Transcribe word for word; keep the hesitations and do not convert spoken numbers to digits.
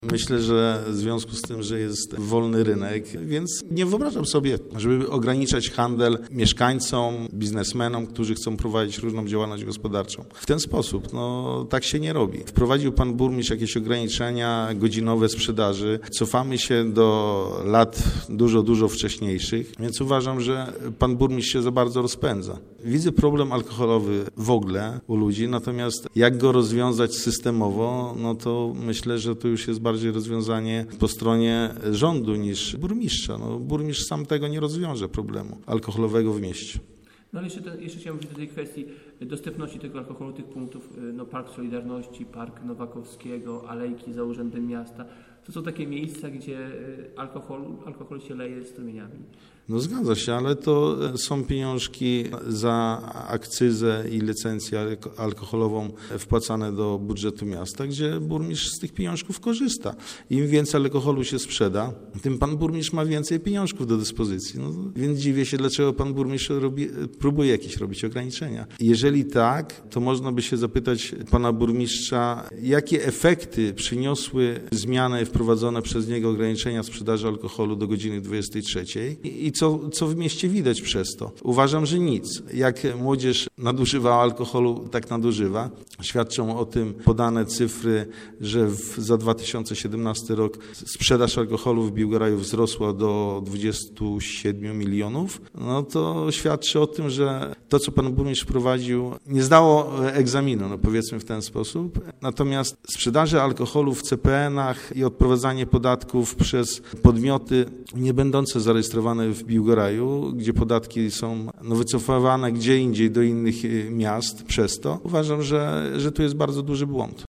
Myślę, że w związku z tym, że jest wolny rynek, więc nie wyobrażam sobie, żeby ograniczać handel mieszkańcom, biznesmenom, którzy chcą prowadzić różną działalność gospodarczą. W ten sposób, no tak się nie robi. Wprowadził pan burmistrz jakieś ograniczenia godzinowe sprzedaży. Cofamy się do lat dużo, dużo wcześniejszych, więc uważam, że pan burmistrz się za bardzo rozpędza. Widzę problem alkoholowy w ogóle u ludzi, natomiast jak go rozwiązać systemowo, no to myślę, że to już jest bardziej rozwiązanie po stronie rządu niż burmistrza. No, burmistrz sam tego nie rozwiąże problemu alkoholowego w mieście. No ale jeszcze, jeszcze chciałem wrócić do tej kwestii dostępności tego alkoholu, tych punktów, no Park Solidarności, Park Nowakowskiego, Alejki za Urzędem Miasta. To są takie miejsca, gdzie alkohol, alkohol się leje strumieniami. No zgadza się, ale to są pieniążki za akcyzę i licencję alkoholową wpłacane do budżetu miasta, gdzie burmistrz z tych pieniążków korzysta. Im więcej alkoholu się sprzeda, tym pan burmistrz ma więcej pieniążków do dyspozycji. No, więc dziwię się, dlaczego pan burmistrz robi, próbuje jakieś robić ograniczenia. Jeżeli tak, to można by się zapytać pana burmistrza, jakie efekty przyniosły zmiany wprowadzone przez niego ograniczenia sprzedaży alkoholu do godziny dwudziestej trzeciej i co, co w mieście widać przez to. Uważam, że nic. Jak młodzież nadużywa alkoholu, tak nadużywa. Świadczą o tym podane cyfry, że w, za dwa tysiące siedemnasty rok sprzedaż alkoholu w Biłgoraju wzrosła do dwudziestu siedmiu milionów. No to świadczy o tym, że to, co pan burmistrz wprowadził, nie zdało egzaminu, no powiedzmy w ten sposób. Natomiast sprzedaży alkoholu w C P N-ach i odprowadzanie podatków przez podmioty nie będące zarejestrowane w Biłgoraju, gdzie podatki są no, wycofywane gdzie indziej do innych miast przez to, uważam, że, że tu jest bardzo duży błąd.